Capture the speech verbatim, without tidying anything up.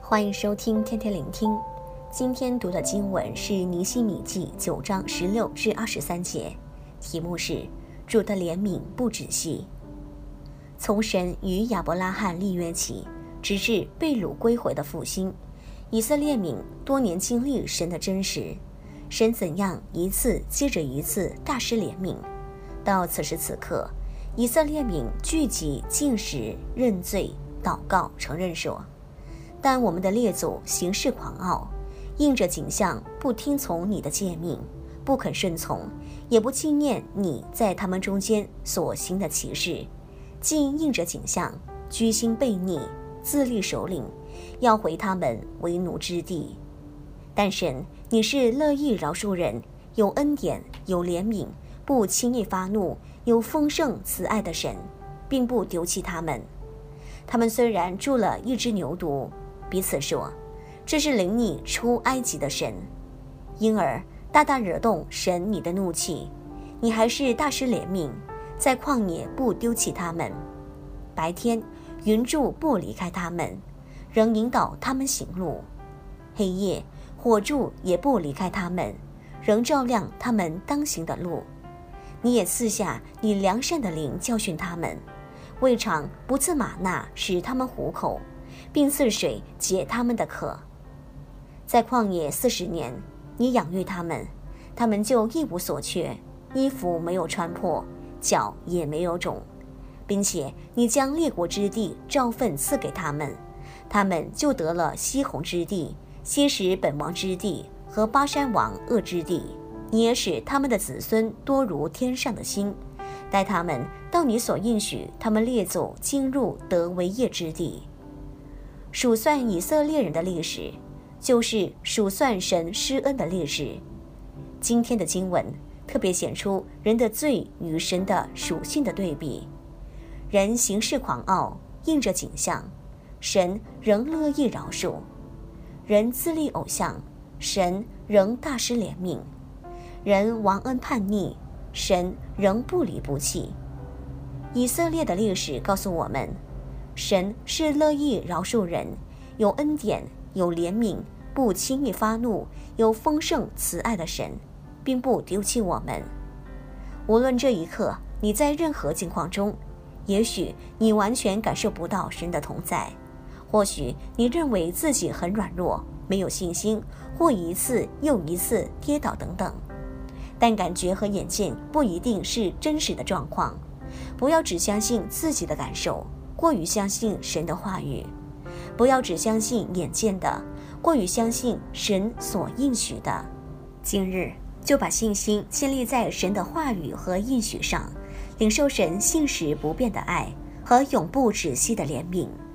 欢迎收听天天聆听。今天读的经文是尼希米记九章十六至二十三节，题目是主的怜悯不止息。从神与亚伯拉罕立约起，直至被掳归回的复兴，以色列民多年经历神的真实，神怎样一次接着一次大施怜悯。到此时此刻，以色列民聚集禁食、认罪、祷告、承认说，但我们的列祖行事狂傲，应着景象不听从你的诫命，不肯顺从，也不纪念你在他们中间所行的奇事，竟应着景象居心悖逆，自立首领，要回他们为奴之地。但神，你是乐意饶恕人，有恩典，有怜悯，不轻易发怒，有丰盛慈爱的神，并不丢弃他们。他们虽然住了一只牛犊，彼此说，这是领你出埃及的神，因而大大惹动神你的怒气，你还是大施怜悯，在旷野不丢弃他们。白天云柱不离开他们，仍引导他们行路；黑夜火柱也不离开他们，仍照亮他们当行的路。你也赐下你良善的灵教训他们，未尝不赐玛纳使他们糊口，并赐水解他们的渴。在旷野四十年，你养育他们，他们就一无所缺，衣服没有穿破，脚也没有肿，并且你将列国之地照分赐给他们，他们就得了西宏之地、西什本王之地和巴山王噩之地。你也使他们的子孙多如天上的星，带他们到你所应许他们列祖进入得为业之地。数算以色列人的历史，就是数算神施恩的历史。今天的经文特别显出人的罪与神的属性的对比。人行事狂傲，应着景象，神仍乐意饶恕；人自立偶像，神仍大施怜悯；人忘恩叛逆，神仍不离不弃。以色列的历史告诉我们，神是乐意饶恕人，有恩典，有怜悯，不轻易发怒，有丰盛慈爱的神，并不丢弃我们。无论这一刻你在任何境况中，也许你完全感受不到神的同在，或许你认为自己很软弱，没有信心，或一次又一次跌倒等等，但感觉和眼见不一定是真实的状况。不要只相信自己的感受，过于相信神的话语；不要只相信眼见的，过于相信神所应许的。今日就把信心建立在神的话语和应许上，领受神信实不变的爱和永不止息的怜悯。